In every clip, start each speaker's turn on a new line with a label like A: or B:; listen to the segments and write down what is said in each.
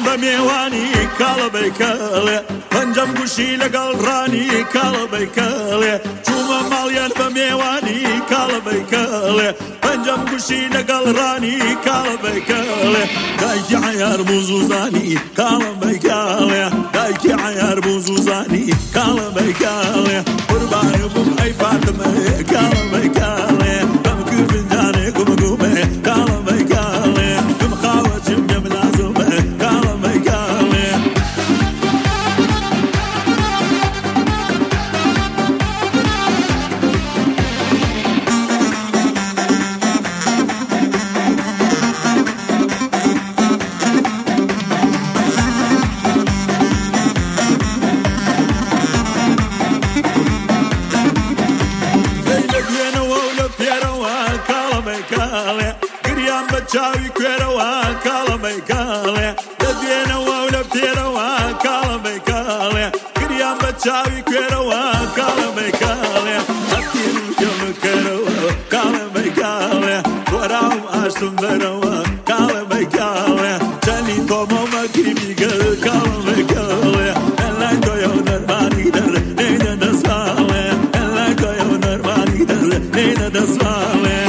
A: بەمێوانی کاڵەبەی کەڵێ پەنجەم گوشی لەگەڵ ڕانی کاڵەبەی کەڵێ چوومە ماڵیان بەمێوانی کاڵەبەی کەڵێ پەنجەم گوشی لەگەڵ ڕانی کاڵەبەی کەڵێ دایکی عەیار بوو زوزانی کاڵەبەی کەڵێ دایکی عەیار بوو زوزانی کاڵەبەی کەڵێ قوربانی بووم ئەی فاتمە کاڵەبەی کەڵێ بەم کرد فنجانێ گومە کاڵەبەی کەڵێ گم خاوەچم گەم لازمە کاڵەبەی کەڵێ گریان بە چاوی کوێرەوە کاڵەبەی کاڵێ دەدێنەوە و لە پێرەوە کاڵەبەی کاڵێ گریان بە چاوی کوێرەوە کاڵەبەی کاڵێ هەتین گەمکەرەوە کاڵەبەی کاڵێ وەراوم ئاشتم بەرەوە کاڵەبەی کاڵێ چەندی تۆمەمە گریبی گەل کاڵەبەی کاڵێ ئەلای تۆیە و نەرمانی دەر نێنە دەساڵێ ئەلای تۆیە و نەرمانی دەر نێنە دەساڵێ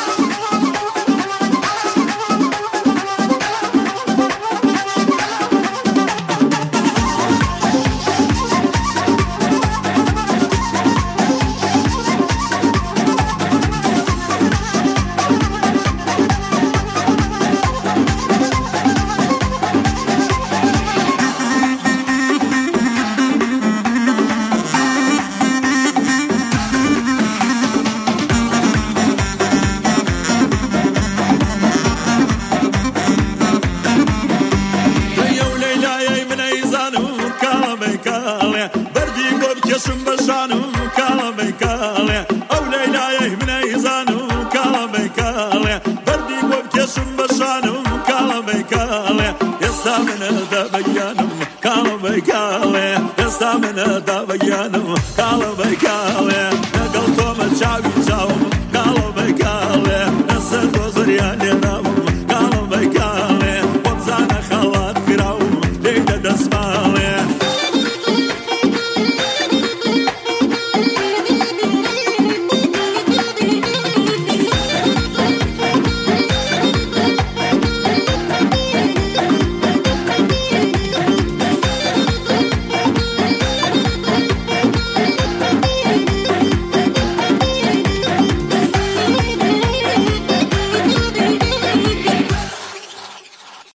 A: بردی بۆ بکێشم بە شانم کاڵەبەی کاڵێ ئەو لەیلایە منەی زانم کاڵەبەی کاڵێ بردی بۆ بکێشم بە شانم کاڵەبەی کاڵێ ئێستا منە دابەگیانم کاڵەبەی کاڵێ ئێستا منە دابەگیانم